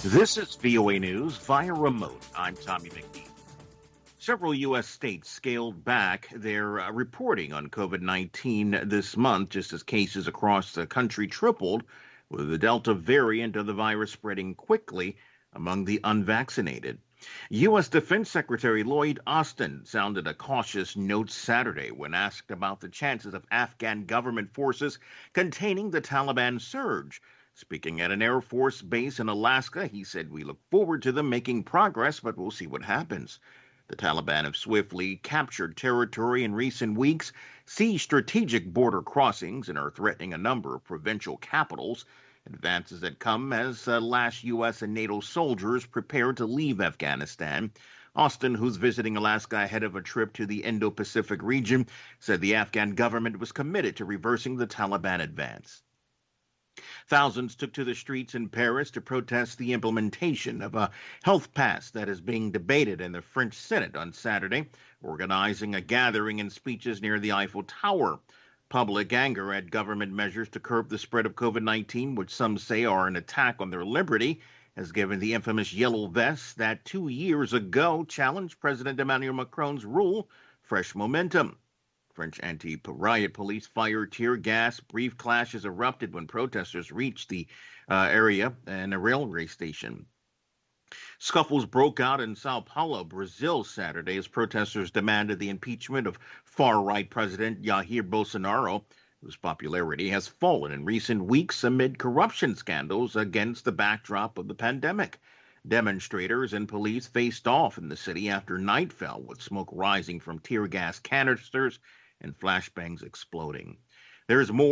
This is VOA News via remote. I'm Tommy McNeil. Several U.S. states scaled back their reporting on COVID-19 this month, just as cases across the country tripled, with the Delta variant of the virus spreading quickly among the unvaccinated. U.S. Defense Secretary Lloyd Austin sounded a cautious note Saturday when asked about the chances of Afghan government forces containing the Taliban surge. Speaking at an Air Force base in Alaska, he said, "We look forward to them making progress, but we'll see what happens." The Taliban have swiftly captured territory in recent weeks, seized strategic border crossings, and are threatening a number of provincial capitals. Advances that come as last U.S. and NATO soldiers prepare to leave Afghanistan. Austin, who's visiting Alaska ahead of a trip to the Indo-Pacific region, said the Afghan government was committed to reversing the Taliban advance. Thousands took to the streets in Paris to protest the implementation of a health pass that is being debated in the French Senate on Saturday, organizing a gathering and speeches near the Eiffel Tower. Public anger at government measures to curb the spread of COVID-19, which some say are an attack on their liberty, has given the infamous yellow vests that 2 years ago challenged President Emmanuel Macron's rule fresh momentum. French anti-riot police fired tear gas. Brief clashes erupted when protesters reached the area and a railway station. Scuffles broke out in Sao Paulo, Brazil, Saturday as protesters demanded the impeachment of far-right President Jair Bolsonaro, whose popularity has fallen in recent weeks amid corruption scandals against the backdrop of the pandemic. Demonstrators and police faced off in the city after night fell, with smoke rising from tear gas canisters and flashbangs exploding. There's more